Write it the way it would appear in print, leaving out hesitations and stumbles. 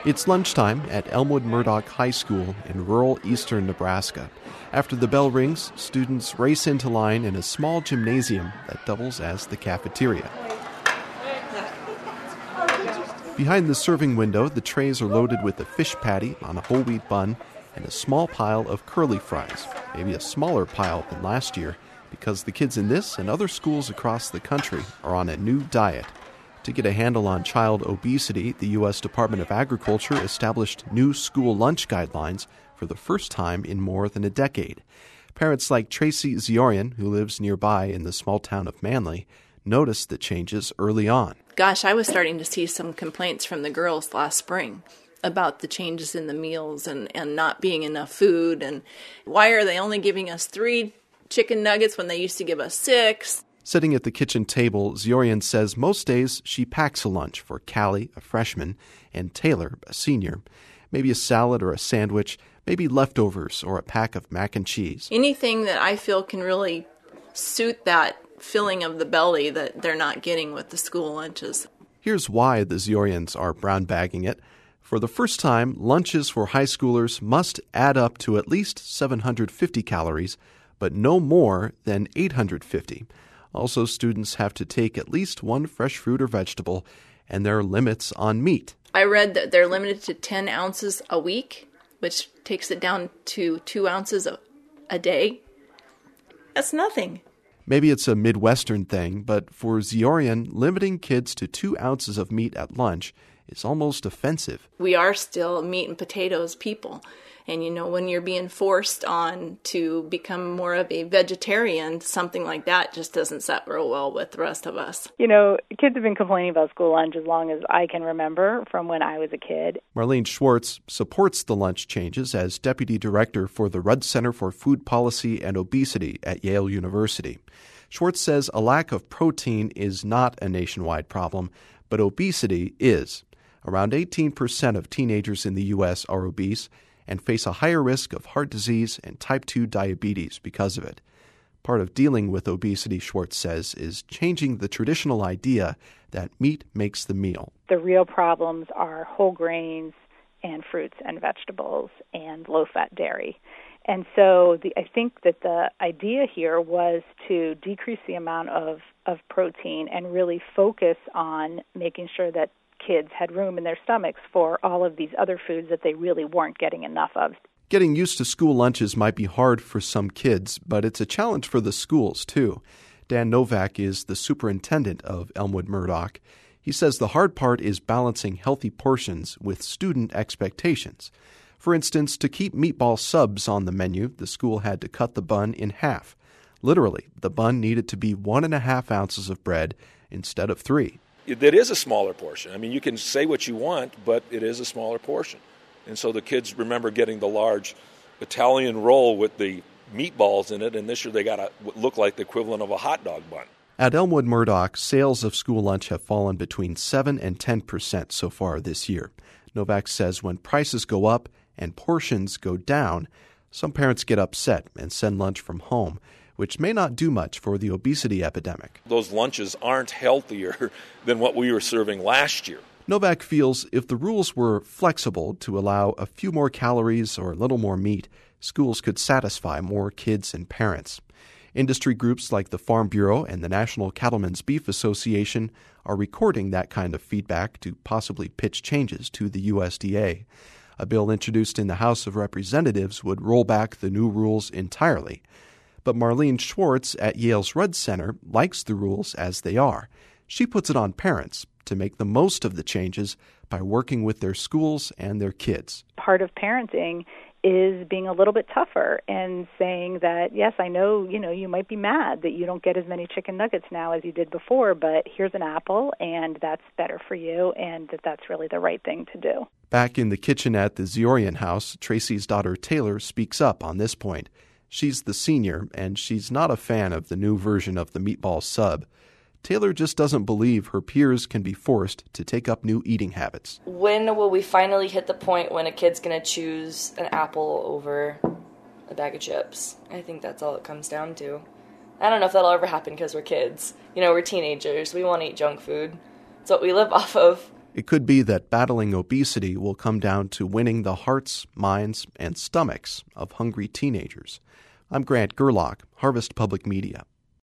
It's lunchtime at Elmwood Murdock High School in rural eastern Nebraska. After the bell rings, students race into line in a small gymnasium that doubles as the cafeteria. Behind the serving window, the trays are loaded with a fish patty on a whole wheat bun and a small pile of curly fries, maybe a smaller pile than last year, because the kids in this and other schools across the country are on a new diet. To get a handle on child obesity, the U.S. Department of Agriculture established new school lunch guidelines for the first time in more than a decade. Parents like Tracy Ziorian, who lives nearby in the small town of Manly, noticed the changes early on. Gosh, I was starting to see some complaints from the girls last spring about the changes in the meals and not being enough food. And why are they only giving us 3 chicken nuggets when they used to give us 6? Sitting at the kitchen table, Ziorian says most days she packs a lunch for Callie, a freshman, and Taylor, a senior. Maybe a salad or a sandwich, maybe leftovers or a pack of mac and cheese. Anything that I feel can really suit that filling of the belly that they're not getting with the school lunches. Here's why the Ziorians are brown bagging it. For the first time, lunches for high schoolers must add up to at least 750 calories, but no more than 850. Also, students have to take at least 1 fresh fruit or vegetable, and there are limits on meat. I read that they're limited to 10 ounces a week, which takes it down to 2 ounces a day. That's nothing. Maybe it's a Midwestern thing, but for Ziorian, limiting kids to 2 ounces of meat at lunch is almost offensive. We are still meat and potatoes people. And, when you're being forced on to become more of a vegetarian, something like that just doesn't set real well with the rest of us. Kids have been complaining about school lunch as long as I can remember from when I was a kid. Marlene Schwartz supports the lunch changes as deputy director for the Rudd Center for Food Policy and Obesity at Yale University. Schwartz says a lack of protein is not a nationwide problem, but obesity is. Around 18% of teenagers in the U.S. are obese and face a higher risk of heart disease and type 2 diabetes because of it. Part of dealing with obesity, Schwartz says, is changing the traditional idea that meat makes the meal. The real problems are whole grains and fruits and vegetables and low-fat dairy. And so I think that the idea here was to decrease the amount of protein and really focus on making sure that kids had room in their stomachs for all of these other foods that they really weren't getting enough of. Getting used to school lunches might be hard for some kids, but it's a challenge for the schools, too. Dan Novak is the superintendent of Elmwood Murdock. He says the hard part is balancing healthy portions with student expectations. For instance, to keep meatball subs on the menu, the school had to cut the bun in half. Literally, the bun needed to be 1.5 ounces of bread instead of 3. It is a smaller portion. I mean, you can say what you want, but it is a smaller portion. And so the kids remember getting the large Italian roll with the meatballs in it, and this year they got what looked like the equivalent of a hot dog bun. At Elmwood Murdock, sales of school lunch have fallen between 7 and 10% so far this year. Novak says when prices go up and portions go down, some parents get upset and send lunch from home, which may not do much for the obesity epidemic. Those lunches aren't healthier than what we were serving last year. Novak feels if the rules were flexible to allow a few more calories or a little more meat, schools could satisfy more kids and parents. Industry groups like the Farm Bureau and the National Cattlemen's Beef Association are recording that kind of feedback to possibly pitch changes to the USDA. A bill introduced in the House of Representatives would roll back the new rules entirely. But Marlene Schwartz at Yale's Rudd Center likes the rules as they are. She puts it on parents to make the most of the changes by working with their schools and their kids. Part of parenting is being a little bit tougher and saying that, yes, I know, you might be mad that you don't get as many chicken nuggets now as you did before, but here's an apple, and that's better for you, and that's really the right thing to do. Back in the kitchen at the Ziorian house, Tracy's daughter Taylor speaks up on this point. She's the senior, and she's not a fan of the new version of the meatball sub. Taylor just doesn't believe her peers can be forced to take up new eating habits. When will we finally hit the point when a kid's going to choose an apple over a bag of chips? I think that's all it comes down to. I don't know if that'll ever happen because we're kids. We're teenagers. We want to eat junk food. It's what we live off of. It could be that battling obesity will come down to winning the hearts, minds, and stomachs of hungry teenagers. I'm Grant Gerlach, Harvest Public Media.